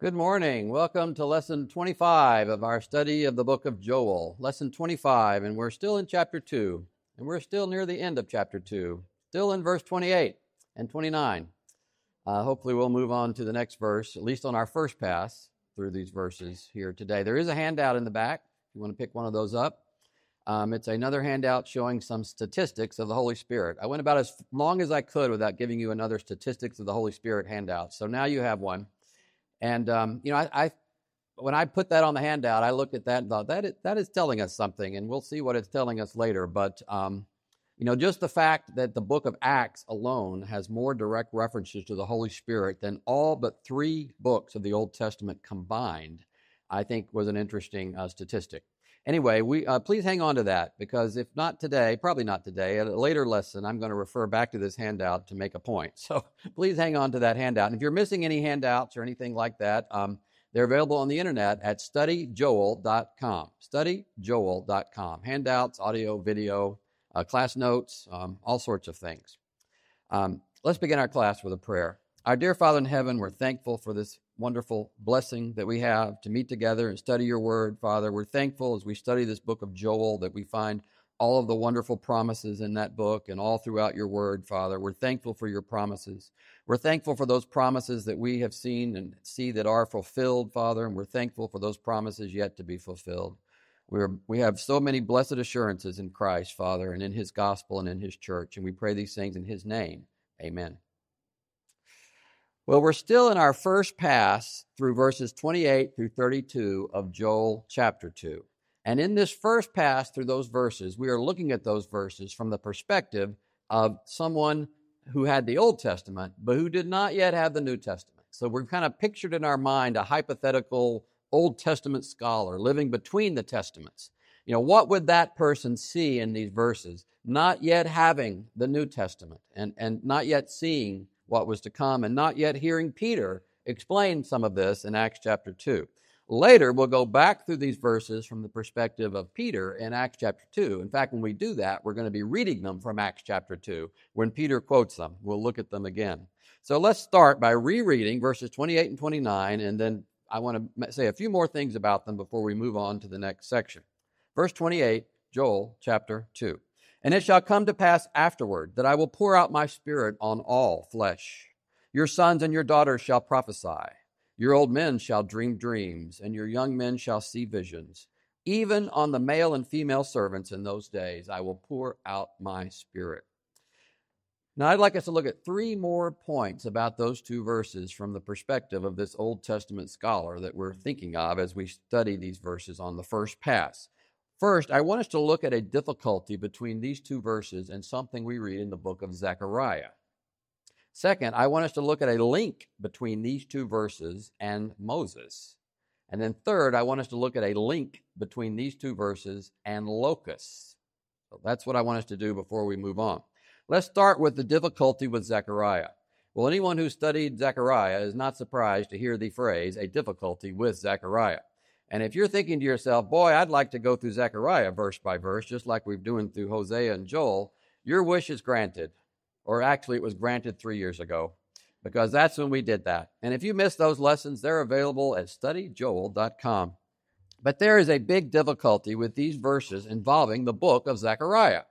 Good morning. Welcome to lesson 25 of our study of the book of Joel. Lesson 25, and we're still in chapter 2, and we're still near the end of chapter 2, still in verse 28 and 29. Hopefully we'll move on to the next verse, at least on our first pass through these verses here today. There is a handout in the back, if you want to pick one of those up. It's another handout showing some statistics of the Holy Spirit. I went about as long as I could without giving you another statistics of the Holy Spirit handout, so now you have one. And, I when I put that on the handout, I looked at that and thought, that is telling us something, and we'll see what it's telling us later. But, just the fact that the book of Acts alone has more direct references to the Holy Spirit than all but 3 books of the Old Testament combined, I think was an interesting statistic. Anyway, please hang on to that, because if not today, probably not today, at a later lesson, I'm going to refer back to this handout to make a point. So please hang on to that handout. And if you're missing any handouts or anything like that, they're available on the internet at studyjoel.com. Studyjoel.com. Handouts, audio, video, class notes, all sorts of things. Let's begin our class with a prayer. Our dear Father in heaven, we're thankful for this wonderful blessing that we have to meet together and study your word, Father. We're thankful as we study this book of Joel that we find all of the wonderful promises in that book and all throughout your word, Father. We're thankful for your promises. We're thankful for those promises that we have seen and see that are fulfilled, Father, and we're thankful for those promises yet to be fulfilled. We have so many blessed assurances in Christ, Father, and in his gospel and in his church, and we pray these things in his name. Amen. Well, we're still in our first pass through verses 28 through 32 of Joel chapter 2. And in this first pass through those verses, we are looking at those verses from the perspective of someone who had the Old Testament, but who did not yet have the New Testament. So we're kind of pictured in our mind a hypothetical Old Testament scholar living between the Testaments. What would that person see in these verses, not yet having the New Testament and not yet seeing what was to come, and not yet hearing Peter explain some of this in Acts chapter 2. Later, we'll go back through these verses from the perspective of Peter in Acts chapter 2. In fact, when we do that, we're going to be reading them from Acts chapter 2. When Peter quotes them, we'll look at them again. So let's start by rereading verses 28 and 29, and then I want to say a few more things about them before we move on to the next section. Verse 28, Joel chapter 2. And it shall come to pass afterward that I will pour out my spirit on all flesh. Your sons and your daughters shall prophesy. Your old men shall dream dreams, and your young men shall see visions. Even on the male and female servants in those days I will pour out my spirit. Now, I'd like us to look at 3 more points about those 2 verses from the perspective of this Old Testament scholar that we're thinking of as we study these verses on the first pass. First, I want us to look at a difficulty between these 2 verses and something we read in the book of Zechariah. Second, I want us to look at a link between these 2 verses and Moses. And then third, I want us to look at a link between these 2 verses and locusts. So that's what I want us to do before we move on. Let's start with the difficulty with Zechariah. Well, anyone who studied Zechariah is not surprised to hear the phrase, a difficulty with Zechariah. And if you're thinking to yourself, boy, I'd like to go through Zechariah verse by verse, just like we're doing through Hosea and Joel, your wish is granted. Or actually, it was granted 3 years ago, because that's when we did that. And if you missed those lessons, they're available at studyjoel.com. But there is a big difficulty with these verses involving the book of Zechariah.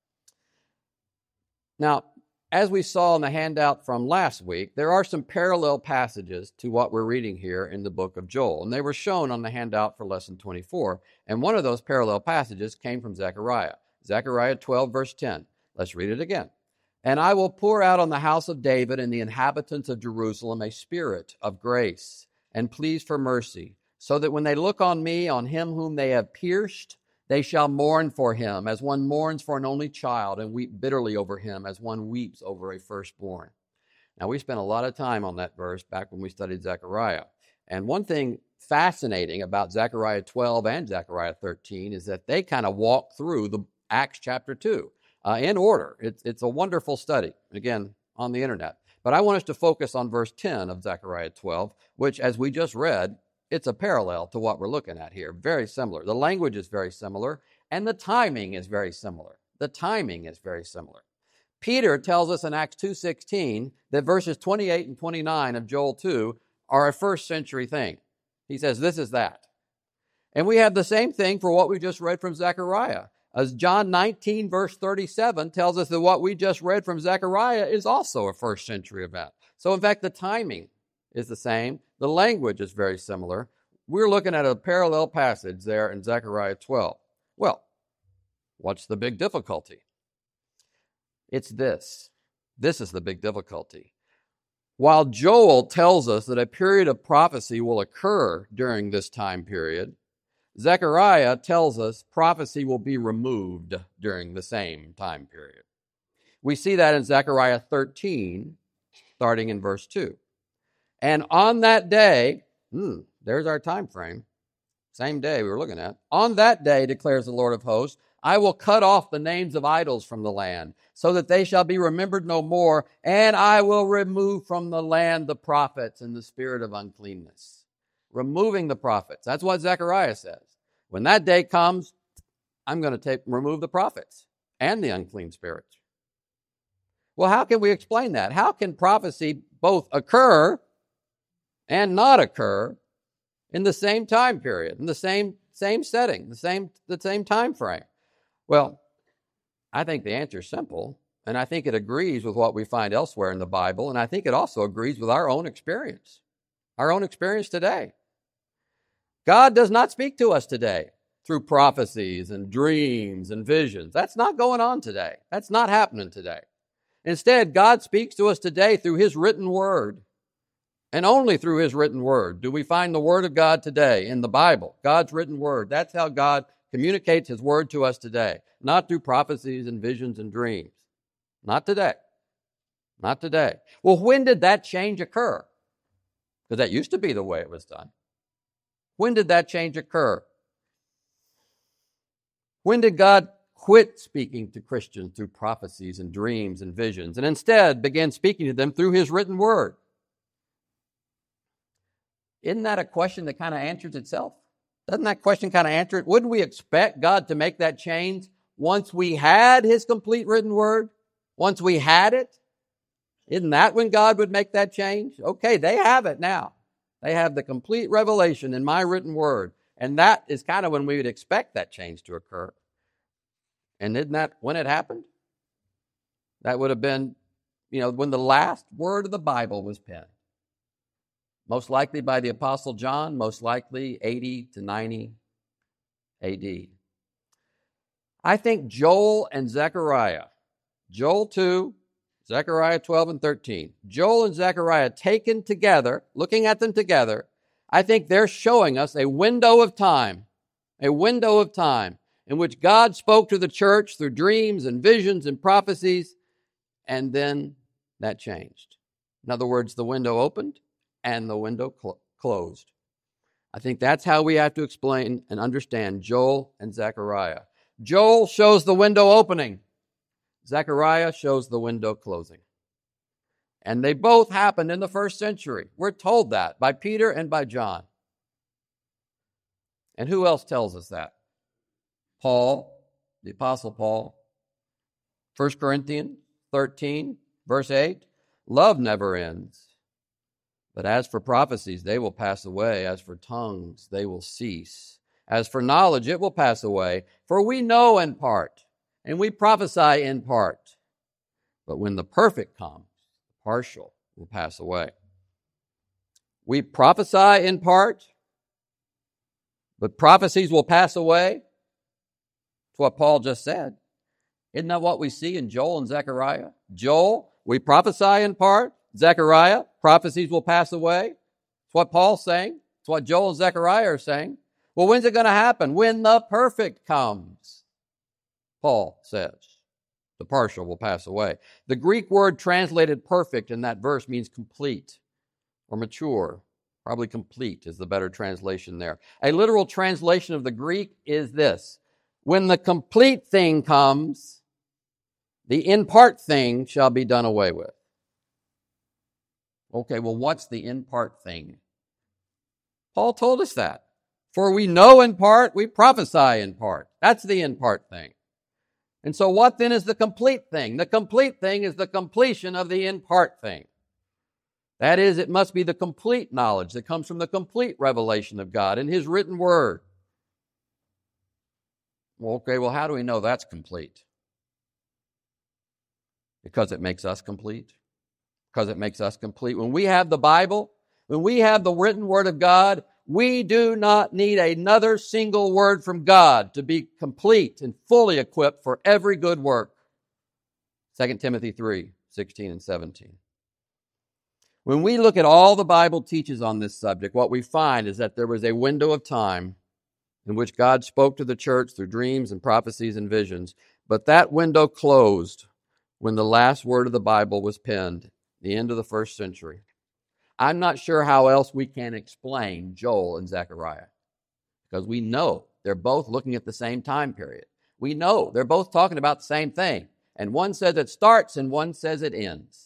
Now, as we saw in the handout from last week, there are some parallel passages to what we're reading here in the book of Joel, and they were shown on the handout for lesson 24, and one of those parallel passages came from Zechariah. Zechariah 12, verse 10. Let's read it again. And I will pour out on the house of David and the inhabitants of Jerusalem a spirit of grace and pleas for mercy, so that when they look on me, on him whom they have pierced, they shall mourn for him as one mourns for an only child, and weep bitterly over him as one weeps over a firstborn. Now, we spent a lot of time on that verse back when we studied Zechariah. And one thing fascinating about Zechariah 12 and Zechariah 13 is that they kind of walk through the Acts chapter 2 in order. It's a wonderful study, again, on the internet. But I want us to focus on verse 10 of Zechariah 12, which, as we just read, it's a parallel to what we're looking at here. Very similar. The language is very similar, and the timing is very similar. Peter tells us in Acts 2:16 that verses 28 and 29 of Joel 2 are a first century thing. He says this is that. And we have the same thing for what we just read from Zechariah. As John 19 verse 37 tells us that what we just read from Zechariah is also a first century event. So in fact, the timing is the same. The language is very similar. We're looking at a parallel passage there in Zechariah 12. Well, what's the big difficulty? It's this. This is the big difficulty. While Joel tells us that a period of prophecy will occur during this time period, Zechariah tells us prophecy will be removed during the same time period. We see that in Zechariah 13, starting in verse 2. And on that day, there's our time frame, same day we were looking at. On that day, declares the Lord of hosts, I will cut off the names of idols from the land, so that they shall be remembered no more, and I will remove from the land the prophets and the spirit of uncleanness. Removing the prophets. That's what Zechariah says. When that day comes, I'm going to remove the prophets and the unclean spirits. Well, how can we explain that? How can prophecy both occur and not occur in the same time period, in the same setting, the same time frame? Well, I think the answer is simple, and I think it agrees with what we find elsewhere in the Bible, and I think it also agrees with our own experience today. God does not speak to us today through prophecies and dreams and visions. That's not going on today. That's not happening today. Instead, God speaks to us today through His written word. And only through His written word do we find the Word of God today in the Bible, God's written word. That's how God communicates His word to us today, not through prophecies and visions and dreams. Not today. Not today. Well, when did that change occur? Because that used to be the way it was done. When did that change occur? When did God quit speaking to Christians through prophecies and dreams and visions and instead began speaking to them through His written word? Isn't that a question that kind of answers itself? Doesn't that question kind of answer it? Wouldn't we expect God to make that change once we had His complete written word? Once we had it? Isn't that when God would make that change? Okay, they have it now. They have the complete revelation in my written word. And that is kind of when we would expect that change to occur. And isn't that when it happened? That would have been, when the last word of the Bible was penned. Most likely by the Apostle John, most likely 80 to 90 AD. I think Joel and Zechariah, Joel 2, Zechariah 12 and 13, Joel and Zechariah taken together, looking at them together, I think they're showing us a window of time in which God spoke to the church through dreams and visions and prophecies, and then that changed. In other words, the window opened and the window closed. I think that's how we have to explain and understand Joel and Zechariah. Joel shows the window opening. Zechariah shows the window closing. And they both happened in the first century. We're told that by Peter and by John. And who else tells us that? Paul, the Apostle Paul. 1 Corinthians 13, verse 8, love never ends. But as for prophecies, they will pass away. As for tongues, they will cease. As for knowledge, it will pass away. For we know in part, and we prophesy in part. But when the perfect comes, the partial will pass away. We prophesy in part, but prophecies will pass away. That's what Paul just said. Isn't that what we see in Joel and Zechariah? Joel, we prophesy in part. Zechariah, prophecies will pass away. It's what Paul's saying. It's what Joel and Zechariah are saying. Well, when's it going to happen? When the perfect comes, Paul says. The partial will pass away. The Greek word translated perfect in that verse means complete or mature. Probably complete is the better translation there. A literal translation of the Greek is this: when the complete thing comes, the in part thing shall be done away with. Okay, well, what's the in part thing? Paul told us that. For we know in part, we prophesy in part. That's the in part thing. And so what then is the complete thing? The complete thing is the completion of the in part thing. That is, it must be the complete knowledge that comes from the complete revelation of God in His written word. Well, how do we know that's complete? Because it makes us complete. Because it makes us complete. When we have the Bible, when we have the written word of God, we do not need another single word from God to be complete and fully equipped for every good work. 2 Timothy 3:16 and 17. When we look at all the Bible teaches on this subject, what we find is that there was a window of time in which God spoke to the church through dreams and prophecies and visions, but that window closed when the last word of the Bible was penned, the end of the first century. I'm not sure how else we can explain Joel and Zechariah, because we know they're both looking at the same time period. We know they're both talking about the same thing, and one says it starts and one says it ends.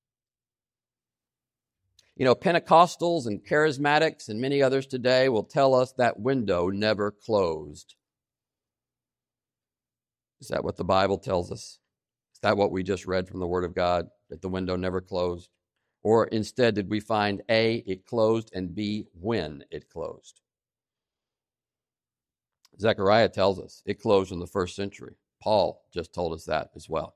You know, Pentecostals and charismatics and many others today will tell us that window never closed. Is that what the Bible tells us? Is that what we just read from the Word of God, that the window never closed? Or instead, did we find A, it closed, and B, when it closed? Zechariah tells us it closed in the first century. Paul just told us that as well.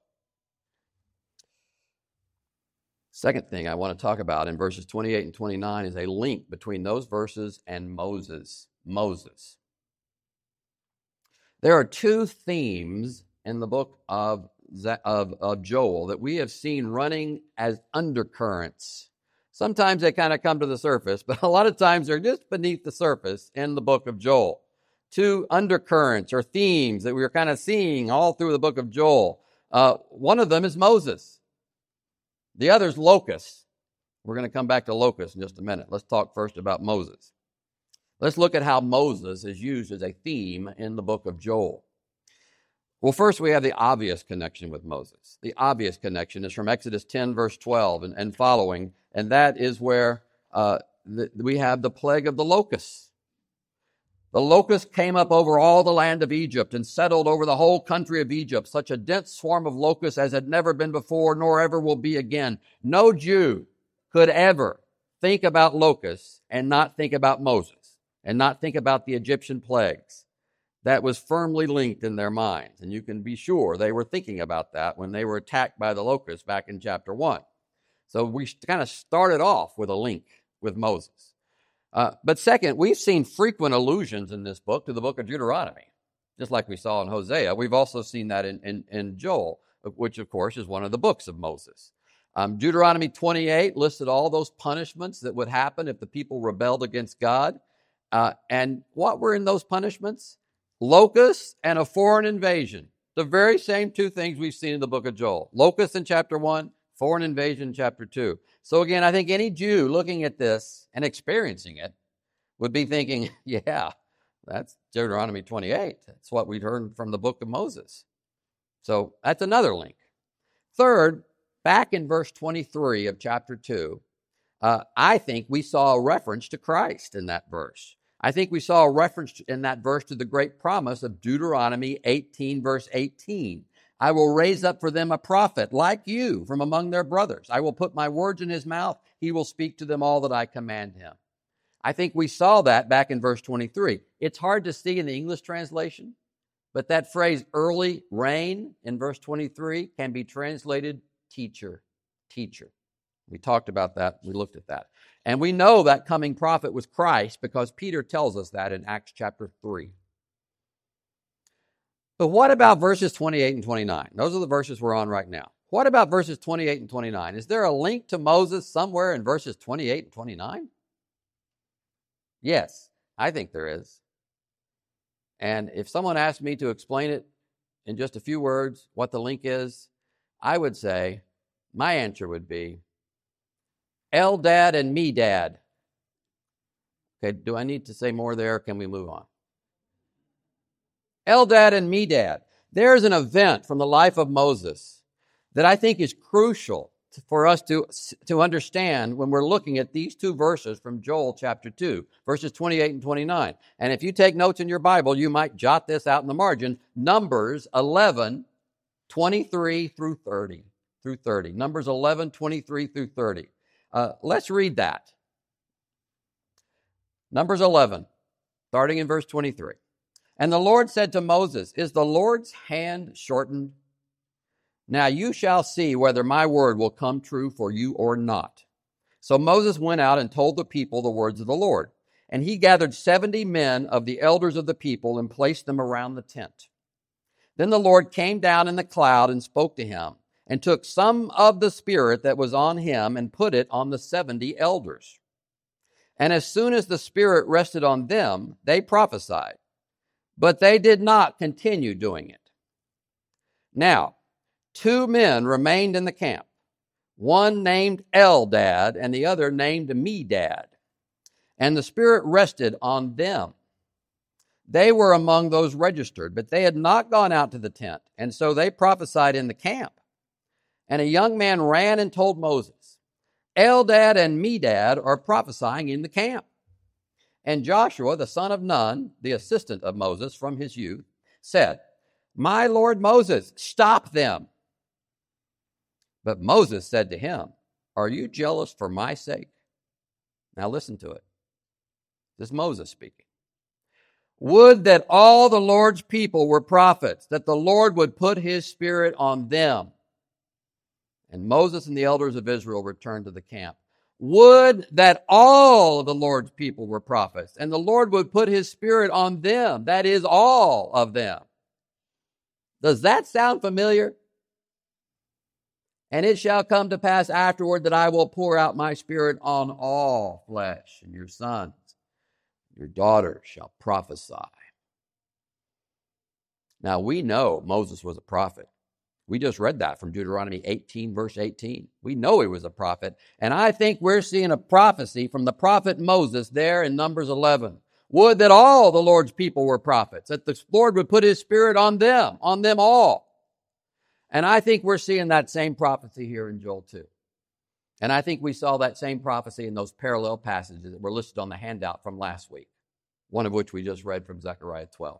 Second thing I want to talk about in verses 28 and 29 is a link between those verses and Moses. There are two themes in the book of Joel that we have seen running as undercurrents. Sometimes they kind of come to the surface, but a lot of times they're just beneath the surface in the book of Joel. Two undercurrents or themes that we're kind of seeing all through the book of Joel. One of them is Moses. The other is locusts. We're going to come back to locusts in just a minute. Let's talk first about Moses. Let's look at how Moses is used as a theme in the book of Joel. Well, first we have the obvious connection with Moses. The obvious connection is from Exodus 10, verse 12 and following, and that is where we have the plague of the locusts. The locusts came up over all the land of Egypt and settled over the whole country of Egypt, such a dense swarm of locusts as had never been before, nor ever will be again. No Jew could ever think about locusts and not think about Moses and not think about the Egyptian plagues. That was firmly linked in their minds, and you can be sure they were thinking about that when they were attacked by the locusts back in chapter 1. So we kind of started off with a link with Moses. But second, we've seen frequent allusions in this book to the book of Deuteronomy, just like we saw in Hosea. We've also seen that in Joel, which, of course, is one of the books of Moses. Deuteronomy 28 listed all those punishments that would happen if the people rebelled against God. And what were in those punishments? Locusts and a foreign invasion. The very same two things we've seen in the book of Joel. Locusts in chapter 1, foreign invasion in chapter 2. So again, I think any Jew looking at this and experiencing it would be thinking, yeah, that's Deuteronomy 28. That's what we'd heard from the book of Moses. So that's another link. Third, back in verse 23 of chapter 2, I think we saw a reference to Christ in that verse. I think we saw a reference in that verse to the great promise of Deuteronomy 18, verse 18. I will raise up for them a prophet like you from among their brothers. I will put my words in his mouth. He will speak to them all that I command him. I think we saw that back in verse 23. It's hard to see in the English translation, but that phrase early rain in verse 23 can be translated teacher. We talked about that. We looked at that. And we know that coming prophet was Christ because Peter tells us that in Acts chapter 3. But what about verses 28 and 29? Those are the verses we're on right now. What about verses 28 and 29? Is there a link to Moses somewhere in verses 28 and 29? Yes, I think there is. And if someone asked me to explain it in just a few words, what the link is, I would say, my answer would be, Eldad and Medad. Okay, do I need to say more there, or can we move on? Eldad and Medad. There's an event from the life of Moses that I think is crucial for us to understand when we're looking at these two verses from Joel chapter 2, verses 28 and 29. And if you take notes in your Bible, you might jot this out in the margin. Numbers 11, 23 through 30. Numbers 11, 23 through 30. Let's read that. Numbers 11, starting in verse 23. And the Lord said to Moses, is the Lord's hand shortened? Now you shall see whether my word will come true for you or not. So Moses went out and told the people the words of the Lord. And he gathered 70 men of the elders of the people and placed them around the tent. Then the Lord came down in the cloud and spoke to him, and took some of the Spirit that was on him and put it on the 70 elders. And as soon as the Spirit rested on them, they prophesied. But they did not continue doing it. Now, 2 men remained in the camp, one named Eldad and the other named Medad. And the Spirit rested on them. They were among those registered, but they had not gone out to the tent, and so they prophesied in the camp. And a young man ran and told Moses, Eldad and Medad are prophesying in the camp. And Joshua, the son of Nun, the assistant of Moses from his youth, said, my Lord Moses, stop them. But Moses said to him, are you jealous for my sake? Now listen to it. This is Moses speaking. Would that all the Lord's people were prophets, that the Lord would put his Spirit on them. And Moses and the elders of Israel returned to the camp. Would that all of the Lord's people were prophets, and the Lord would put his Spirit on them, that is, all of them. Does that sound familiar? And it shall come to pass afterward that I will pour out my Spirit on all flesh, and your sons, your daughters shall prophesy. Now we know Moses was a prophet. We just read that from Deuteronomy 18, verse 18. We know he was a prophet. And I think we're seeing a prophecy from the prophet Moses there in Numbers 11. Would that all the Lord's people were prophets, that the Lord would put his Spirit on them all. And I think we're seeing that same prophecy here in Joel 2. And I think we saw that same prophecy in those parallel passages that were listed on the handout from last week, one of which we just read from Zechariah 12.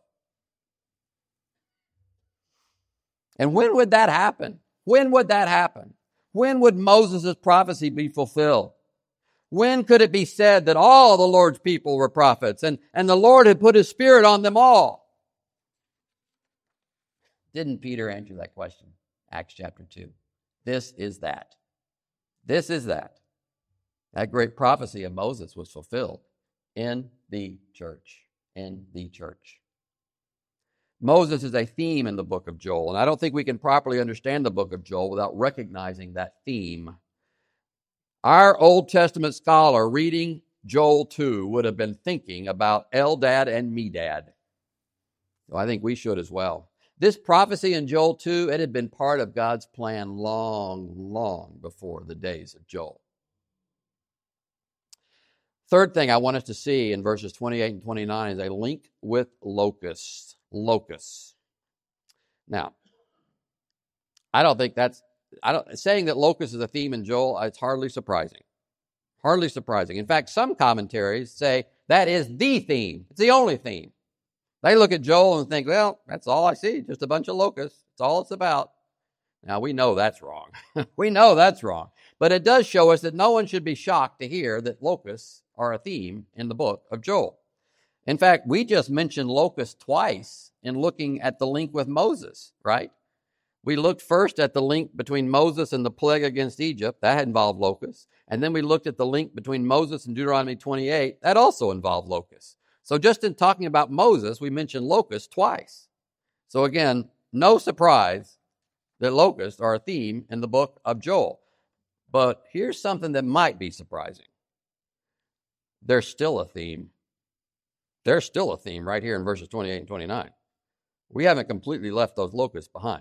And when would that happen? When would that happen? When would Moses' prophecy be fulfilled? When could it be said that all the Lord's people were prophets and the Lord had put his Spirit on them all? Didn't Peter answer that question? Acts chapter 2. This is that. This is that. That great prophecy of Moses was fulfilled in the church. In the church. Moses is a theme in the book of Joel, and I don't think we can properly understand the book of Joel without recognizing that theme. Our Old Testament scholar reading Joel 2 would have been thinking about Eldad and Medad. So I think we should as well. This prophecy in Joel 2, it had been part of God's plan long before the days of Joel. Third thing I want us to see in verses 28 and 29 is a link with locusts. Locusts. Now, saying that locusts is a theme in Joel, it's hardly surprising. Hardly surprising. In fact, some commentaries say that is the theme. It's the only theme. They look at Joel and think, well, that's all I see, just a bunch of locusts. That's all it's about. Now, we know that's wrong. We know that's wrong. But it does show us that no one should be shocked to hear that locusts are a theme in the book of Joel. In fact, we just mentioned locusts twice in looking at the link with Moses, right? We looked first at the link between Moses and the plague against Egypt. That involved locusts. And then we looked at the link between Moses and Deuteronomy 28. That also involved locusts. So just in talking about Moses, we mentioned locusts twice. So again, no surprise that locusts are a theme in the book of Joel. But here's something that might be surprising. There's still a theme. There's still a theme right here in verses 28 and 29. We haven't completely left those locusts behind.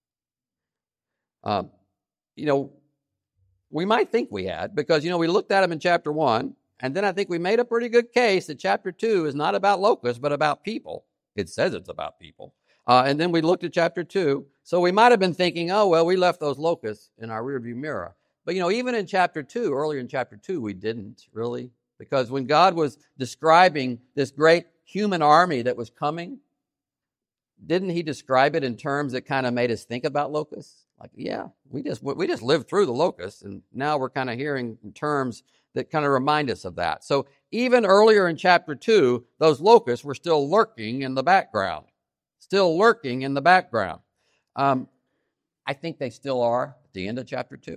We might think we had, because, we looked at them in chapter 1, and then I think we made a pretty good case that chapter 2 is not about locusts, but about people. It says it's about people. And then we looked at chapter 2, so we might have been thinking, oh, well, we left those locusts in our rearview mirror. But, even in chapter 2, earlier in chapter 2, we didn't really. Because when God was describing this great human army that was coming, didn't he describe it in terms that kind of made us think about locusts? Like, yeah, we just lived through the locusts, and now we're kind of hearing terms that kind of remind us of that. So even earlier in chapter 2, those locusts were still lurking in the background. Still lurking in the background. I think they still are at the end of chapter 2.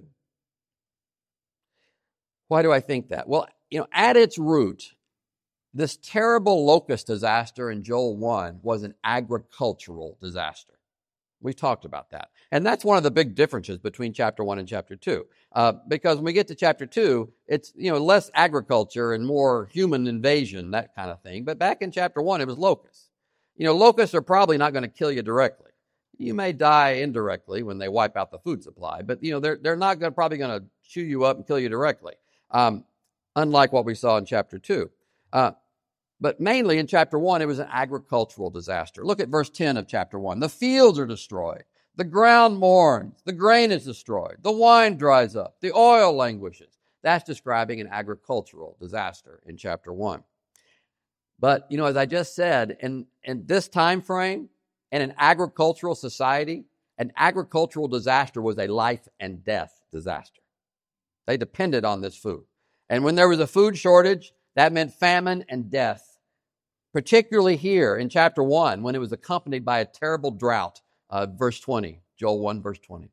Why do I think that? Well, at its root, this terrible locust disaster in Joel 1 was an agricultural disaster. We've talked about that. And that's one of the big differences between chapter 1 and chapter 2. Because when we get to chapter 2, it's less agriculture and more human invasion, that kind of thing. But back in chapter 1, it was locusts. Locusts are probably not going to kill you directly. You may die indirectly when they wipe out the food supply, but they're not probably going to chew you up and kill you directly, unlike what we saw in chapter 2. But mainly in chapter 1, it was an agricultural disaster. Look at verse 10 of chapter 1. The fields are destroyed. The ground mourns. The grain is destroyed. The wine dries up. The oil languishes. That's describing an agricultural disaster in chapter 1. But, as I just said, in this time frame, in an agricultural society, an agricultural disaster was a life and death disaster. They depended on this food. And when there was a food shortage, that meant famine and death, particularly here in chapter 1 when it was accompanied by a terrible drought, verse 20, Joel 1, verse 20.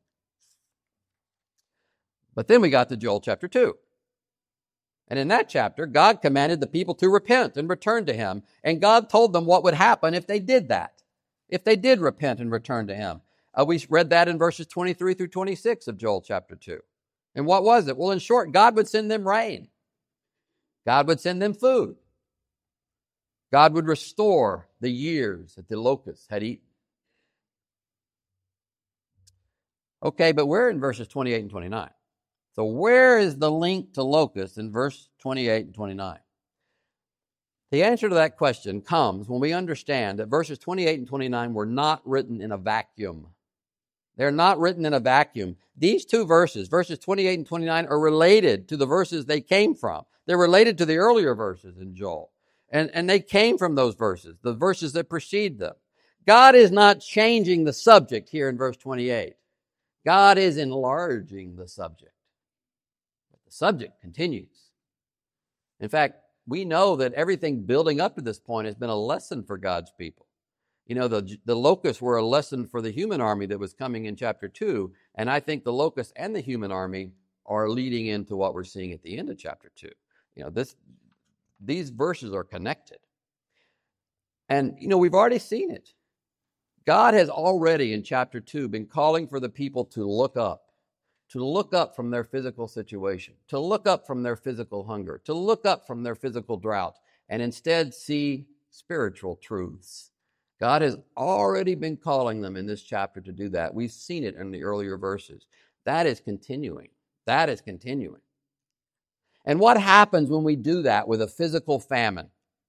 But then we got to Joel chapter 2. And in that chapter, God commanded the people to repent and return to Him. And God told them what would happen if they did that, if they did repent and return to Him. We read that in verses 23 through 26 of Joel chapter 2. And what was it? Well, in short, God would send them rain. God would send them food. God would restore the years that the locusts had eaten. Okay, but we're in verses 28 and 29. So where is the link to locusts in verse 28 and 29? The answer to that question comes when we understand that verses 28 and 29 were not written in a vacuum. They're not written in a vacuum. These two verses, verses 28 and 29, are related to the verses they came from. They're related to the earlier verses in Joel. And they came from those verses, the verses that precede them. God is not changing the subject here in verse 28. God is enlarging the subject. But the subject continues. In fact, we know that everything building up to this point has been a lesson for God's people. The locusts were a lesson for the human army that was coming in chapter 2, and I think the locusts and the human army are leading into what we're seeing at the end of chapter 2. These verses are connected. And, we've already seen it. God has already in chapter 2 been calling for the people to look up from their physical situation, to look up from their physical hunger, to look up from their physical drought, and instead see spiritual truths. God has already been calling them in this chapter to do that. We've seen it in the earlier verses. That is continuing. That is continuing. And what happens when we do that with a physical famine?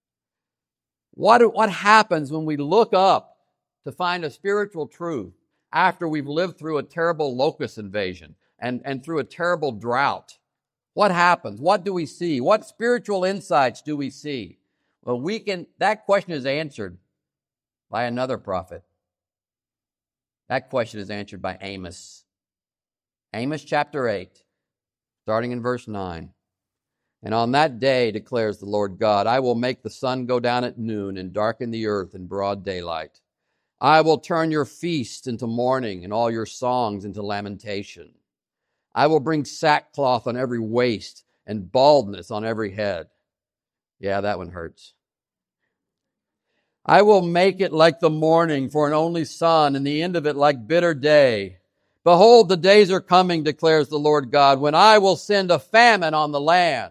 What happens when we look up to find a spiritual truth after we've lived through a terrible locust invasion and through a terrible drought? What happens? What do we see? What spiritual insights do we see? Well, that question is answered by another prophet. That question is answered by Amos. Amos chapter 8, starting in verse 9. And on that day, declares the Lord God, I will make the sun go down at noon and darken the earth in broad daylight. I will turn your feast into mourning and all your songs into lamentation. I will bring sackcloth on every waist and baldness on every head. Yeah, that one hurts. I will make it like the morning for an only son, and the end of it like bitter day. Behold, the days are coming, declares the Lord God, when I will send a famine on the land.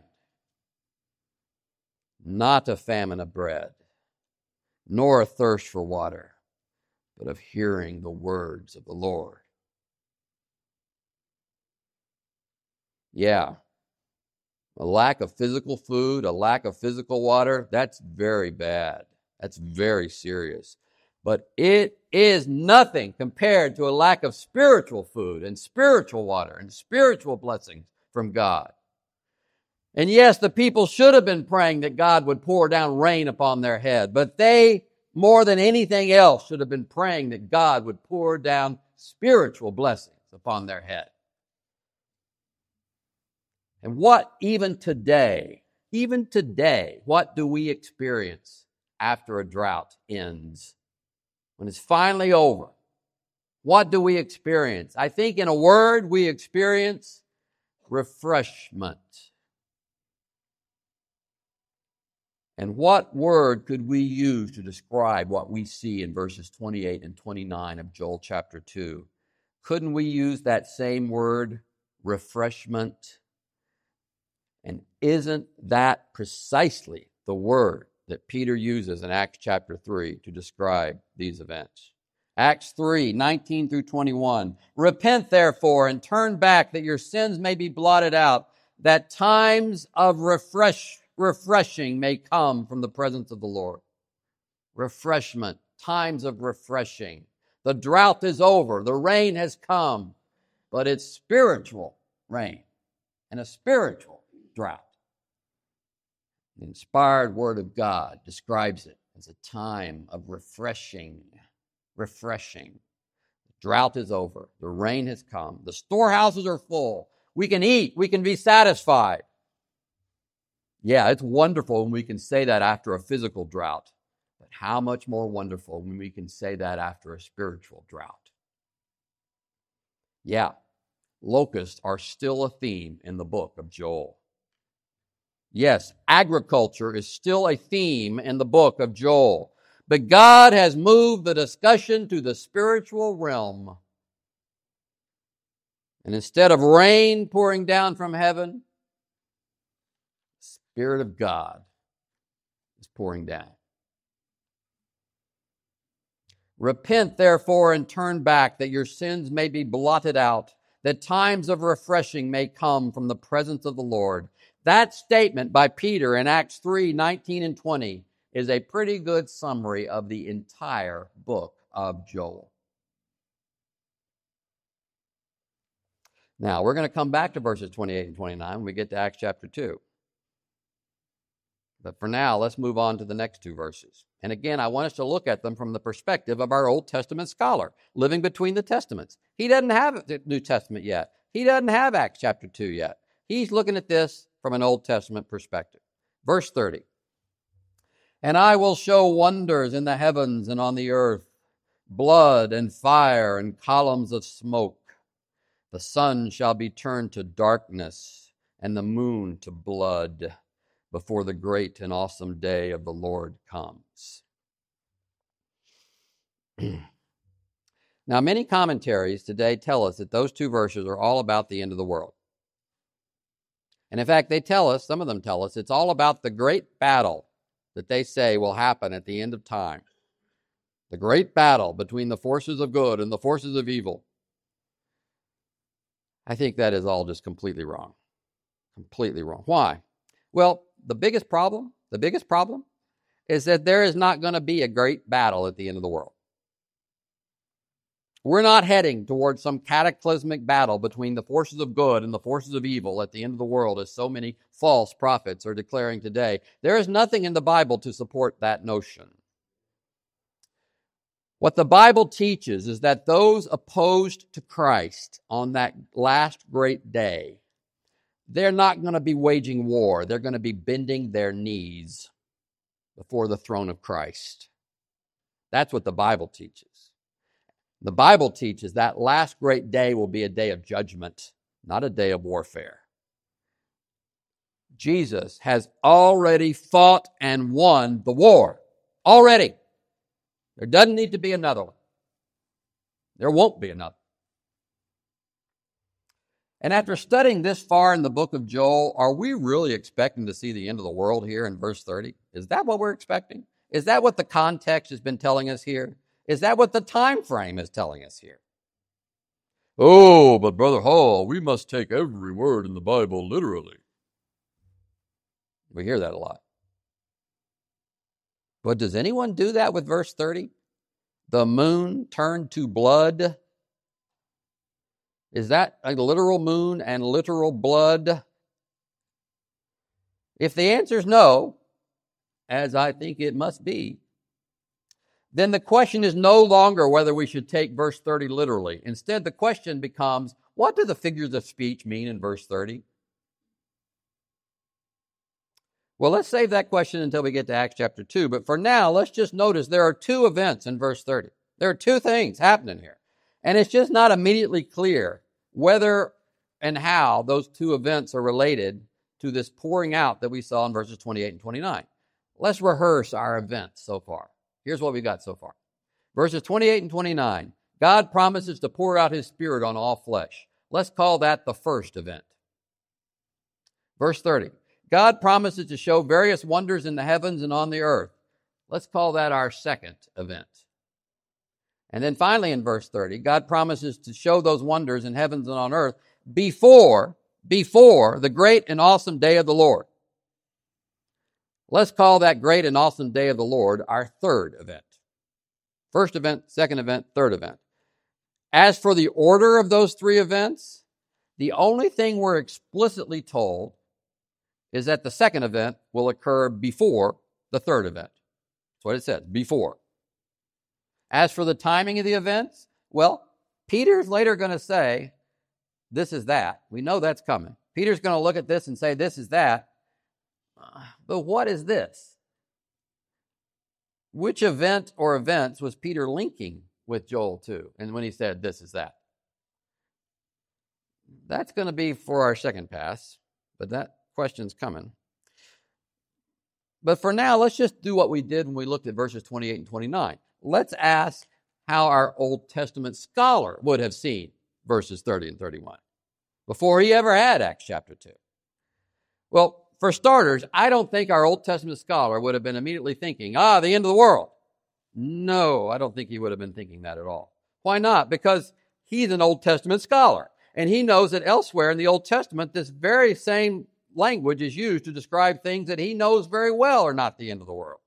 Not a famine of bread, nor a thirst for water, but of hearing the words of the Lord. Yeah, a lack of physical food, a lack of physical water, that's very bad. That's very serious. But it is nothing compared to a lack of spiritual food and spiritual water and spiritual blessings from God. And yes, the people should have been praying that God would pour down rain upon their head, but they, more than anything else, should have been praying that God would pour down spiritual blessings upon their head. And what even today, what do we experience after a drought ends? When it's finally over, what do we experience? I think in a word, we experience refreshment. And what word could we use to describe what we see in verses 28 and 29 of Joel chapter 2? Couldn't we use that same word, refreshment? And isn't that precisely the word that Peter uses in Acts chapter 3 to describe these events? Acts 3, 19 through 21. Repent therefore and turn back that your sins may be blotted out, that times of refreshing may come from the presence of the Lord. Refreshment, times of refreshing. The drought is over, the rain has come, but it's spiritual rain and a spiritual drought. The inspired Word of God describes it as a time of refreshing. The drought is over. The rain has come. The storehouses are full. We can eat. We can be satisfied. Yeah, it's wonderful when we can say that after a physical drought. But how much more wonderful when we can say that after a spiritual drought? Yeah, locusts are still a theme in the book of Joel. Yes, agriculture is still a theme in the book of Joel. But God has moved the discussion to the spiritual realm. And instead of rain pouring down from heaven, the Spirit of God is pouring down. Repent, therefore, and turn back, that your sins may be blotted out, that times of refreshing may come from the presence of the Lord. That statement by Peter in Acts 3, 19 and 20 is a pretty good summary of the entire book of Joel. Now, we're going to come back to verses 28 and 29 when we get to Acts chapter 2. But for now, let's move on to the next two verses. And again, I want us to look at them from the perspective of our Old Testament scholar, living between the Testaments. He doesn't have the New Testament yet. He doesn't have Acts chapter 2 yet. He's looking at this from an Old Testament perspective. Verse 30. And I will show wonders in the heavens and on the earth, blood and fire and columns of smoke. The sun shall be turned to darkness and the moon to blood before the great and awesome day of the Lord comes. Now, many commentaries today tell us that those two verses are all about the end of the world. And in fact, some of them tell us, it's all about the great battle that they say will happen at the end of time. The great battle between the forces of good and the forces of evil. I think that is all just completely wrong. Completely wrong. Why? Well, the biggest problem is that there is not going to be a great battle at the end of the world. We're not heading towards some cataclysmic battle between the forces of good and the forces of evil at the end of the world, as so many false prophets are declaring today. There is nothing in the Bible to support that notion. What the Bible teaches is that those opposed to Christ on that last great day, they're not going to be waging war. They're going to be bending their knees before the throne of Christ. That's what the Bible teaches. The Bible teaches that last great day will be a day of judgment, not a day of warfare. Jesus has already fought and won the war. Already. There doesn't need to be another one. There won't be another. And after studying this far in the book of Joel, are we really expecting to see the end of the world here in verse 30? Is that what we're expecting? Is that what the context has been telling us here? Is that what the time frame is telling us here? Oh, but Brother Hall, we must take every word in the Bible literally. We hear that a lot. But does anyone do that with verse 30? The moon turned to blood. Is that a literal moon and literal blood? If the answer is no, as I think it must be, then the question is no longer whether we should take verse 30 literally. Instead, the question becomes, what do the figures of speech mean in verse 30? Well, let's save that question until we get to Acts chapter 2. But for now, let's just notice there are two events in verse 30. There are two things happening here. And it's just not immediately clear whether and how those two events are related to this pouring out that we saw in verses 28 and 29. Let's rehearse our events so far. Here's what we got so far. Verses 28 and 29. God promises to pour out his Spirit on all flesh. Let's call that the first event. Verse 30. God promises to show various wonders in the heavens and on the earth. Let's call that our second event. And then finally in verse 30, God promises to show those wonders in heavens and on earth before the great and awesome day of the Lord. Let's call that great and awesome day of the Lord our third event. First event, second event, third event. As for the order of those three events, the only thing we're explicitly told is that the second event will occur before the third event. That's what it says, before. As for the timing of the events, well, Peter's later going to say, this is that. We know that's coming. Peter's going to look at this and say, this is that. But what is this? Which event or events was Peter linking with Joel 2? And when he said, this is that. That's going to be for our second pass, but that question's coming. But for now, let's just do what we did when we looked at verses 28 and 29. Let's ask how our Old Testament scholar would have seen verses 30 and 31 before he ever had Acts chapter 2. Well, for starters, I don't think our Old Testament scholar would have been immediately thinking, the end of the world. No, I don't think he would have been thinking that at all. Why not? Because he's an Old Testament scholar, and he knows that elsewhere in the Old Testament, this very same language is used to describe things that he knows very well are not the end of the world.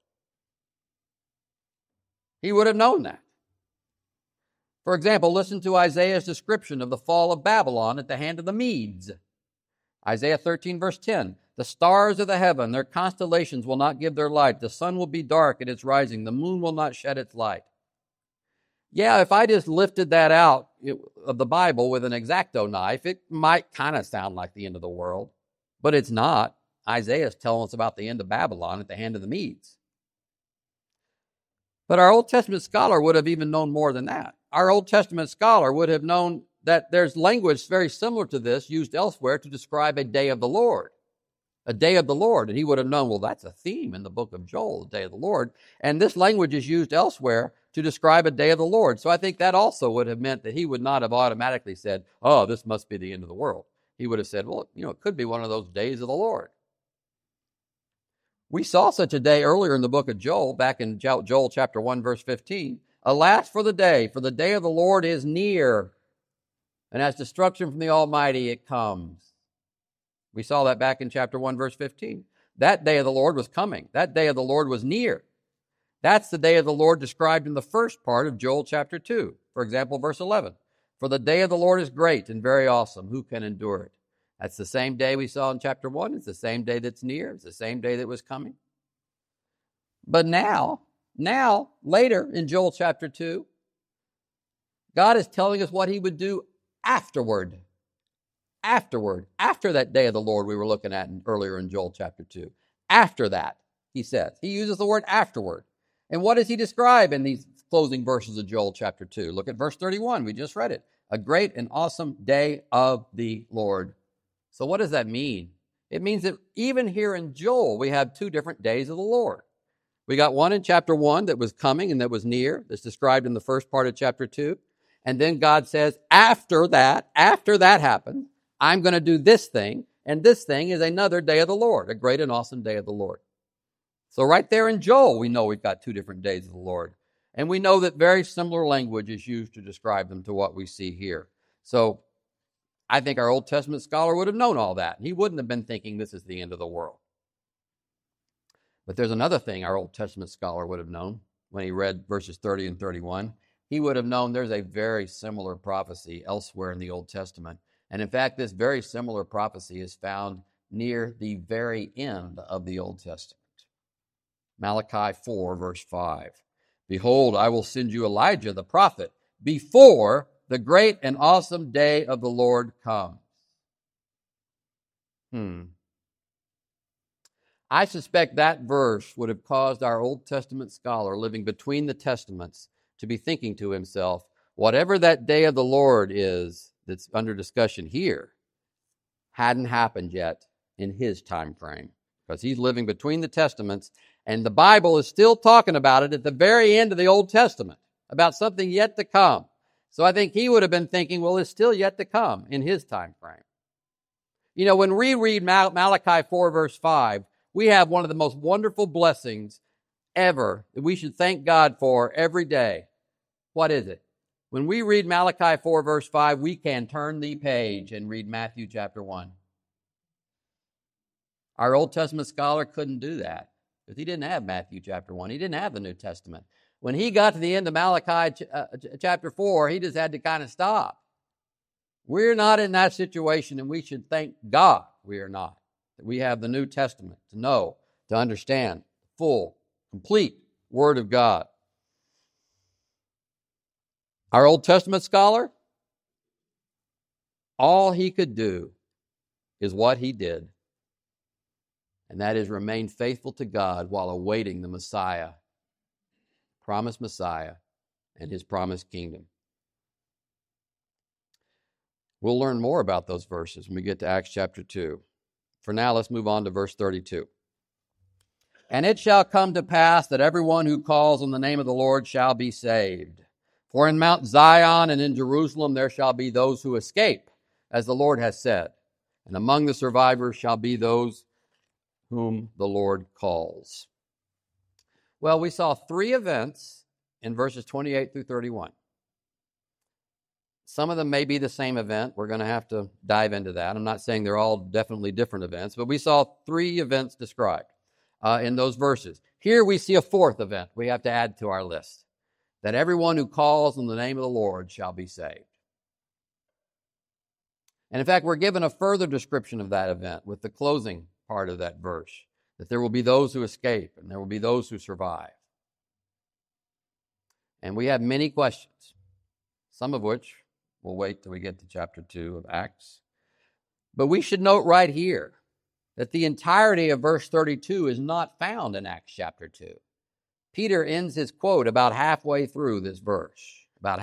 He would have known that. For example, listen to Isaiah's description of the fall of Babylon at the hand of the Medes. Isaiah 13, verse 10. The stars of the heaven, their constellations will not give their light. The sun will be dark at its rising. The moon will not shed its light. Yeah, if I just lifted that out of the Bible with an X-Acto knife, it might kind of sound like the end of the world. But it's not. Isaiah is telling us about the end of Babylon at the hand of the Medes. But our Old Testament scholar would have even known more than that. Our Old Testament scholar would have known that there's language very similar to this used elsewhere to describe a day of the Lord. A day of the Lord. And he would have known, well, that's a theme in the book of Joel, the day of the Lord. And this language is used elsewhere to describe a day of the Lord. So I think that also would have meant that he would not have automatically said, this must be the end of the world. He would have said, well, it could be one of those days of the Lord. We saw such a day earlier in the book of Joel, back in Joel chapter 1, verse 15. Alas for the day of the Lord is near, and as destruction from the Almighty it comes. We saw that back in chapter 1, verse 15. That day of the Lord was coming. That day of the Lord was near. That's the day of the Lord described in the first part of Joel chapter 2. For example, verse 11. For the day of the Lord is great and very awesome. Who can endure it? That's the same day we saw in chapter 1. It's the same day that's near. It's the same day that was coming. But now, later in Joel chapter 2, God is telling us what he would do afterward. After that day of the Lord we were looking at earlier in Joel chapter 2. After that, he says. He uses the word afterward. And what does he describe in these closing verses of Joel chapter 2? Look at verse 31. We just read it. A great and awesome day of the Lord. So what does that mean? It means that even here in Joel, we have two different days of the Lord. We got one in chapter 1 that was coming and that was near. That's described in the first part of chapter 2. And then God says, after that happens, I'm going to do this thing. And this thing is another day of the Lord, a great and awesome day of the Lord. So right there in Joel, we know we've got two different days of the Lord. And we know that very similar language is used to describe them to what we see here. So I think our Old Testament scholar would have known all that. He wouldn't have been thinking this is the end of the world. But there's another thing our Old Testament scholar would have known when he read verses 30 and 31. He would have known there's a very similar prophecy elsewhere in the Old Testament. And in fact, this very similar prophecy is found near the very end of the Old Testament. Malachi 4, verse 5. Behold, I will send you Elijah the prophet before the great and awesome day of the Lord comes. I suspect that verse would have caused our Old Testament scholar living between the Testaments to be thinking to himself, whatever that day of the Lord is that's under discussion here hadn't happened yet in his time frame, because he's living between the Testaments, and the Bible is still talking about it at the very end of the Old Testament, about something yet to come. So I think he would have been thinking, well, it's still yet to come in his time frame. You know, when we read Malachi 4, verse 5, we have one of the most wonderful blessings ever that we should thank God for every day. What is it? When we read Malachi 4, verse 5, we can turn the page and read Matthew chapter 1. Our Old Testament scholar couldn't do that because he didn't have Matthew chapter 1. He didn't have the New Testament. When he got to the end of Malachi chapter 4, he just had to kind of stop. We're not in that situation, and we should thank God we are not. That we have the New Testament to know, to understand the full, complete Word of God. Our Old Testament scholar, all he could do is what he did, and that is remain faithful to God while awaiting the Messiah, promised Messiah, and his promised kingdom. We'll learn more about those verses when we get to Acts chapter 2. For now, let's move on to verse 32. And it shall come to pass that everyone who calls on the name of the Lord shall be saved. For in Mount Zion and in Jerusalem there shall be those who escape, as the Lord has said. And among the survivors shall be those whom the Lord calls. Well, we saw three events in verses 28 through 31. Some of them may be the same event. We're going to have to dive into that. I'm not saying they're all definitely different events, but we saw three events described in those verses. Here we see a fourth event we have to add to our list, that everyone who calls on the name of the Lord shall be saved. And in fact, we're given a further description of that event with the closing part of that verse, that there will be those who escape and there will be those who survive. And we have many questions, some of which we'll wait till we get to chapter 2 of Acts. But we should note right here that the entirety of verse 32 is not found in Acts chapter 2. Peter ends his quote about halfway through this verse.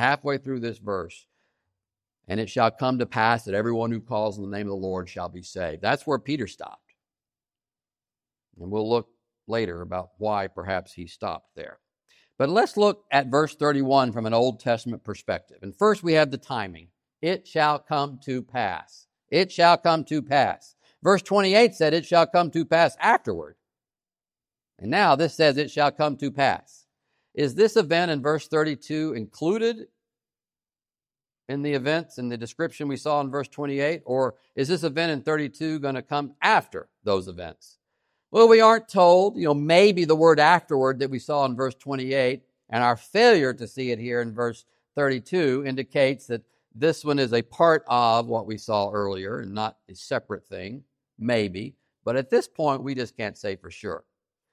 And it shall come to pass that everyone who calls on the name of the Lord shall be saved. That's where Peter stopped. And we'll look later about why perhaps he stopped there. But let's look at verse 31 from an Old Testament perspective. And first we have the timing. It shall come to pass. It shall come to pass. Verse 28 said it shall come to pass afterward. And now this says it shall come to pass. Is this event in verse 32 included in the events and the description we saw in verse 28? Or is this event in 32 going to come after those events? Well, we aren't told. Maybe the word afterward that we saw in verse 28 and our failure to see it here in verse 32 indicates that this one is a part of what we saw earlier and not a separate thing, maybe. But at this point, we just can't say for sure.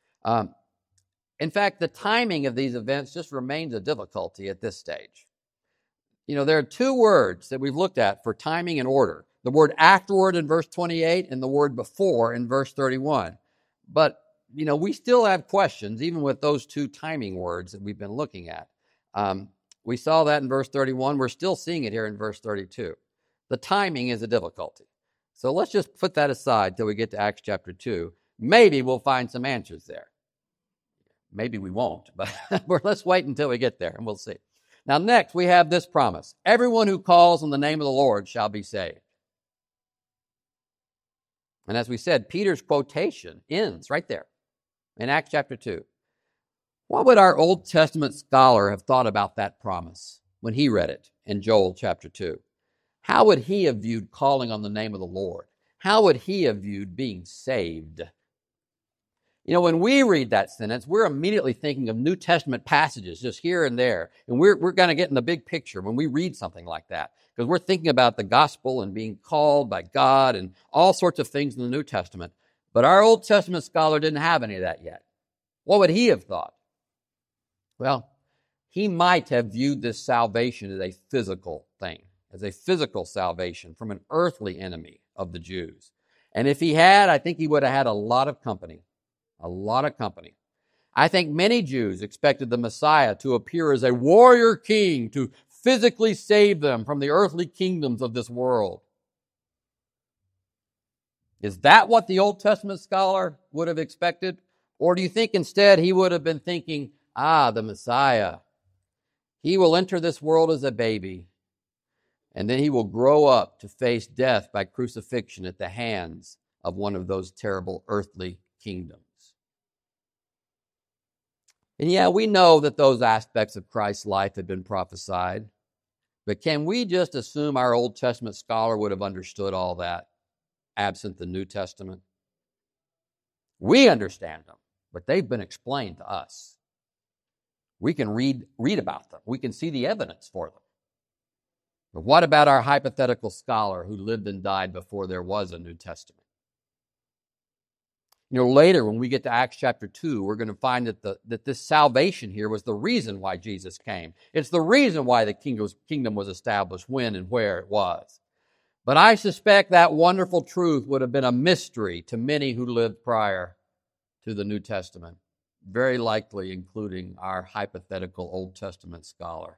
In fact, the timing of these events just remains a difficulty at this stage. There are two words that we've looked at for timing and order. The word afterward in verse 28 and the word before in verse 31. But, we still have questions, even with those two timing words that we've been looking at. We saw that in verse 31. We're still seeing it here in verse 32. The timing is a difficulty. So let's just put that aside till we get to Acts chapter 2. Maybe we'll find some answers there. Maybe we won't, but let's wait until we get there and we'll see. Now, next, we have this promise. Everyone who calls on the name of the Lord shall be saved. And as we said, Peter's quotation ends right there in Acts chapter 2. What would our Old Testament scholar have thought about that promise when he read it in Joel chapter 2? How would he have viewed calling on the name of the Lord? How would he have viewed being saved? When we read that sentence, we're immediately thinking of New Testament passages just here and there. And we're going to get in the big picture when we read something like that. Because we're thinking about the gospel and being called by God and all sorts of things in the New Testament. But our Old Testament scholar didn't have any of that yet. What would he have thought? Well, he might have viewed this salvation as a physical thing, as a physical salvation from an earthly enemy of the Jews. And if he had, I think he would have had a lot of company. A lot of company. I think many Jews expected the Messiah to appear as a warrior king to physically save them from the earthly kingdoms of this world. Is that what the Old Testament scholar would have expected? Or do you think instead he would have been thinking, the Messiah, he will enter this world as a baby, and then he will grow up to face death by crucifixion at the hands of one of those terrible earthly kingdoms? And yeah, we know that those aspects of Christ's life had been prophesied, but can we just assume our Old Testament scholar would have understood all that, absent the New Testament? We understand them, but they've been explained to us. We can read about them. We can see the evidence for them. But what about our hypothetical scholar who lived and died before there was a New Testament? Later when we get to Acts chapter 2, we're going to find that this salvation here was the reason why Jesus came. It's the reason why the kingdom was established, when and where it was. But I suspect that wonderful truth would have been a mystery to many who lived prior to the New Testament, very likely including our hypothetical Old Testament scholar.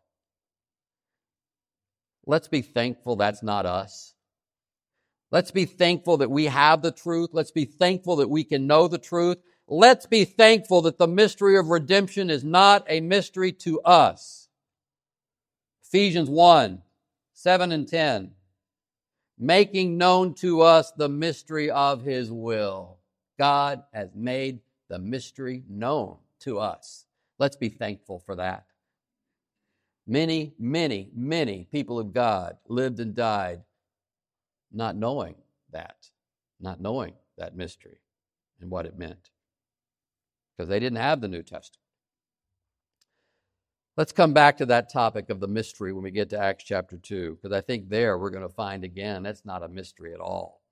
Let's be thankful that's not us. Let's be thankful that we have the truth. Let's be thankful that we can know the truth. Let's be thankful that the mystery of redemption is not a mystery to us. Ephesians 1, 7 and 10. Making known to us the mystery of His will. God has made the mystery known to us. Let's be thankful for that. Many, many, many people of God lived and died not knowing that mystery and what it meant, because they didn't have the New Testament. Let's come back to that topic of the mystery when we get to Acts chapter 2, because I think there we're going to find again that's not a mystery at all.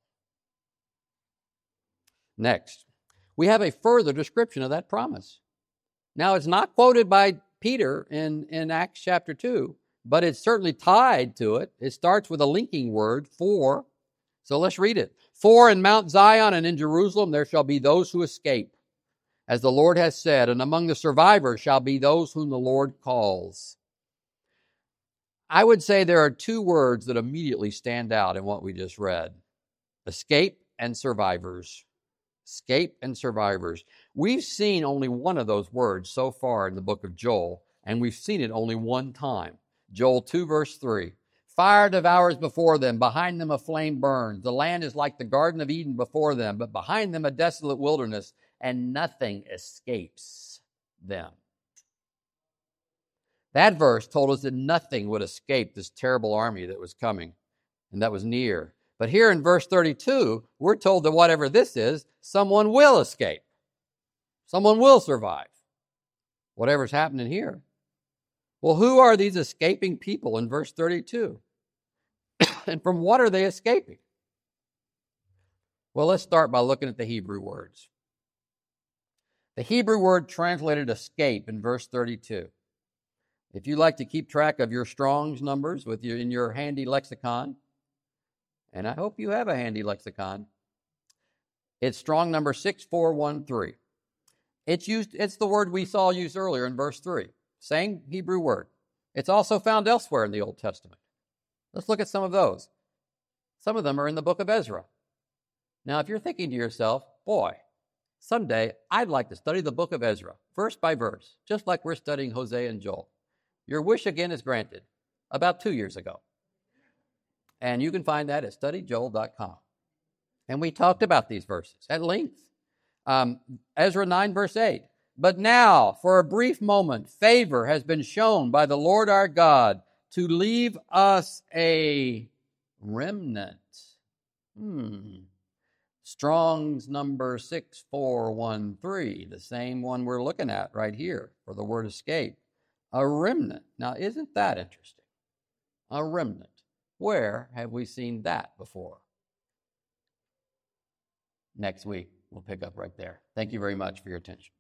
Next, we have a further description of that promise. Now, it's not quoted by Peter in Acts chapter 2, but it's certainly tied to it. It starts with a linking word, for. So let's read it. For in Mount Zion and in Jerusalem there shall be those who escape, as the Lord has said, and among the survivors shall be those whom the Lord calls. I would say there are two words that immediately stand out in what we just read. Escape and survivors. Escape and survivors. We've seen only one of those words so far in the book of Joel, and we've seen it only one time. Joel 2 verse 3. Fire devours before them, behind them a flame burns. The land is like the Garden of Eden before them, but behind them a desolate wilderness, and nothing escapes them. That verse told us that nothing would escape this terrible army that was coming and that was near. But here in verse 32, we're told that whatever this is, someone will escape. Someone will survive. Whatever's happening here. Well, who are these escaping people in verse 32? And from what are they escaping? Well, let's start by looking at the Hebrew words. The Hebrew word translated escape in verse 32. If you like to keep track of your Strong's numbers in your handy lexicon, and I hope you have a handy lexicon, it's Strong number 6413. It's the word we saw used earlier in verse 3. Same Hebrew word. It's also found elsewhere in the Old Testament. Let's look at some of those. Some of them are in the book of Ezra. Now, if you're thinking to yourself, boy, someday I'd like to study the book of Ezra, verse by verse, just like we're studying Hosea and Joel. Your wish again is granted about 2 years ago. And you can find that at studyjoel.com. And we talked about these verses at length. Ezra 9 verse 8. But now, for a brief moment, favor has been shown by the Lord our God to leave us a remnant. Strong's number 6413, the same one we're looking at right here for the word escape. A remnant. Now, isn't that interesting? A remnant. Where have we seen that before? Next week, we'll pick up right there. Thank you very much for your attention.